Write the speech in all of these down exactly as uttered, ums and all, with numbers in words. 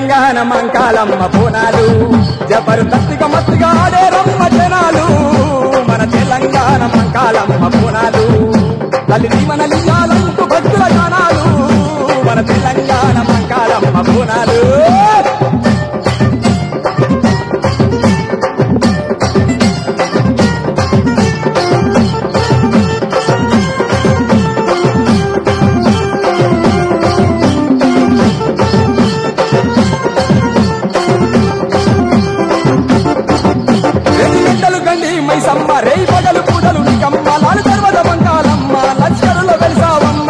తెలంగాణ మంకాలమ్మ బోనాలు జబర్దస్తిగా మత్తుగా ఆడే రమ్మ జనాలు మన తెలంగాణ మంకాలమ్మ బోనాలు తల్లి మన లియాలంటూ భక్తుల గానాలు మన తెలంగాణ మంకాలమ్మ బోనాలు మైసమ్మ రేయి పగలు పూజలు నీకమ్మ లాలు పర్వత మంకాలమ్మ లక్షరులో వెలిసావమ్మ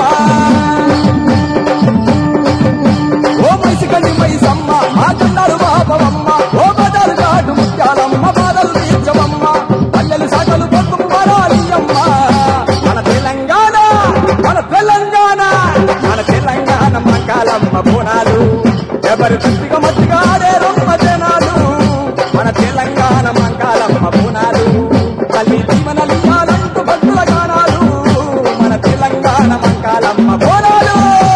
ఓ మైసికండి మైసమ్మ మా కన్నాలు బాపవమ్మ ఓ బజారు కాటు ముత్యాలమ్మ బాధలు తీర్చవమ్మ పల్లెలు సాగలు పొద్దు పరాలియమ్మ మన తెలంగాణ మన తెలంగాణ మన తెలంగాణ మంకాలమ్మ బోనాలు ఎవరు తృప్తిగా మత్తుగా ఆడే రొమ్మ జనాలు మన తెలంగాణ మంకాలమ్మ బోనాలు తల్లి జీవన లియాలంటూ భక్తుల గానాలు మన తెలంగాణ మంకాలమ్మ బోనాలు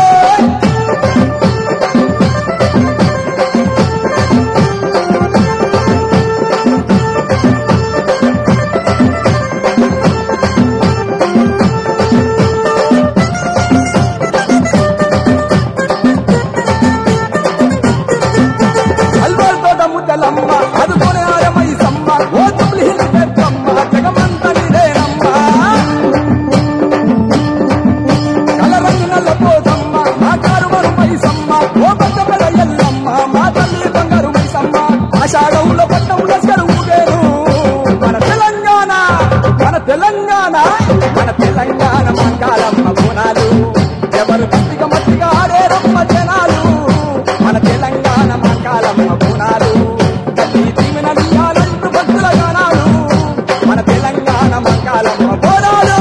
అల్వాల్ తోట ముద్దలమ్మ అదుకొని ఆరమైసమ్మ ఓ తుమ్లి పెద్దమ్మ జగమంత నిదేనమ్మ కలరంగు నల్ల పోతమ్మ మా కారుమరు మైసమ్మ ఓ పచ్చపడ ఎల్లమ్మ మా తల్లి బంగారు మైసమ్మ ఆషాఢంలో పట్టం లస్కరు ఊగేరు మన తెలంగాణ మన తెలంగాణ మన తెలంగాణ మంకాలమ్మ బోనాలు ఎవరు గట్టిగా మట్టిగా ఆడే రమ్మ జనాలు మన తెలంగాణ మంకాలమ్మ బోనాలు తల్లి జీవన లియాలంటూ భక్తుల గానాలు మన తెలంగాణ మంకాలమ్మ బోనాలు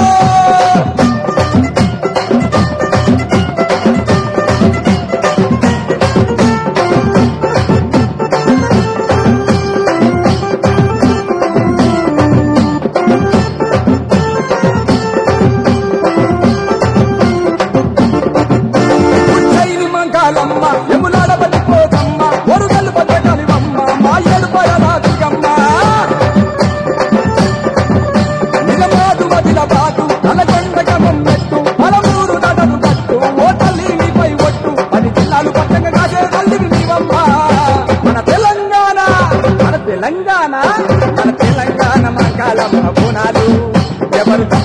ఉజ్జయిని మంకాలమ్మ యమునాడ పట్టిపోతమ్మ ఒరుగల్లు పట్టగలివమ్మ మా ఏడు పరరాజుగమ్మ నిలబాటు మదిల బాటు నలగొండ గమం పెట్టు పలమూరు నడలు కట్టు ఓ తల్లి నీపై ఒట్టు పది జిల్లాలు పట్టంగా కాసే తల్లివి నీవమ్మ మన తెలంగాణ మన తెలంగాణ మన తెలంగాణ మంకాలమ్మ బోనాలు ఎవరు